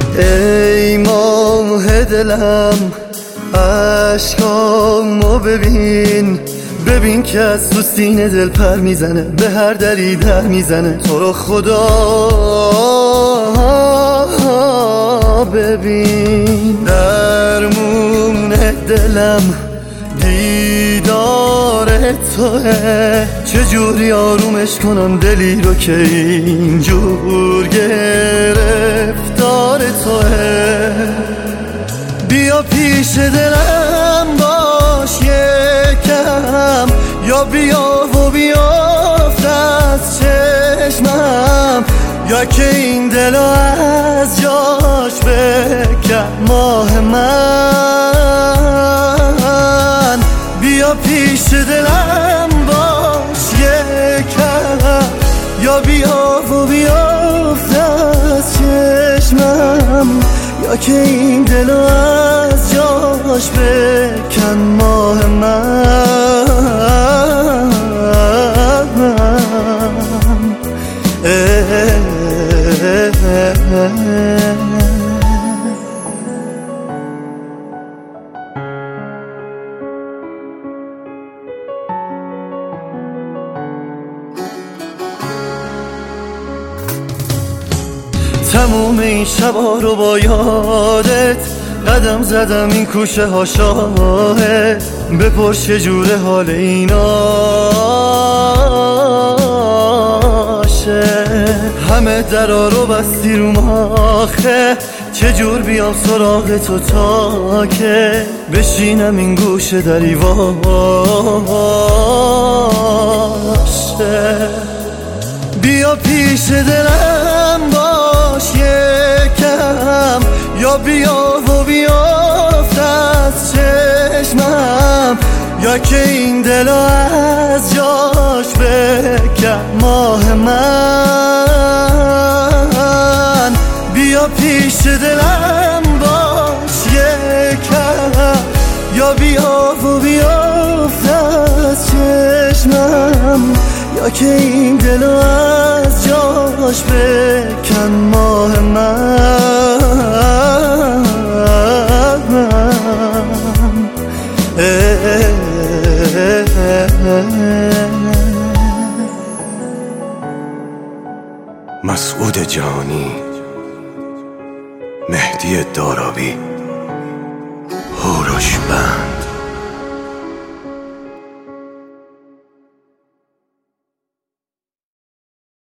ای ماه دلم عشقامو ببین که از تو سینه دل پر میزنه، به هر دری در میزنه. تو رو خدا ببین، درمون دلم دیدار توه. چجوری آرومش کنم دلی رو که اینجور گرفتار توه. بیا پیش دلم باش یکم، یا بیا و بیافت از چشمم، یا که این دل از جاش بکن ماه من. بیا پیش دلم باش یکم، یا بیا و بیافت از چشمم، یا که این دل از جاش بکن ماه من. تموم این شبا رو با یادت قدم زدم این کوچه ها شاهد. بپرس چجوره حال ایناشه، همه درا رو بستی رو آخه. چجور بیام سراغ تو تا که بشینم این گوشه دری واشه. بیا پیش دلم باش یکم، یا بیا و بیافت از چشمم، یا که این دل از جاش بکن ماه من. بیا پیش دلم باش یکم، یا بیا و بیافت از چشمم، یا که این دل از جاش بکن ماه من. مسعود جهانی، مهدی دارابی.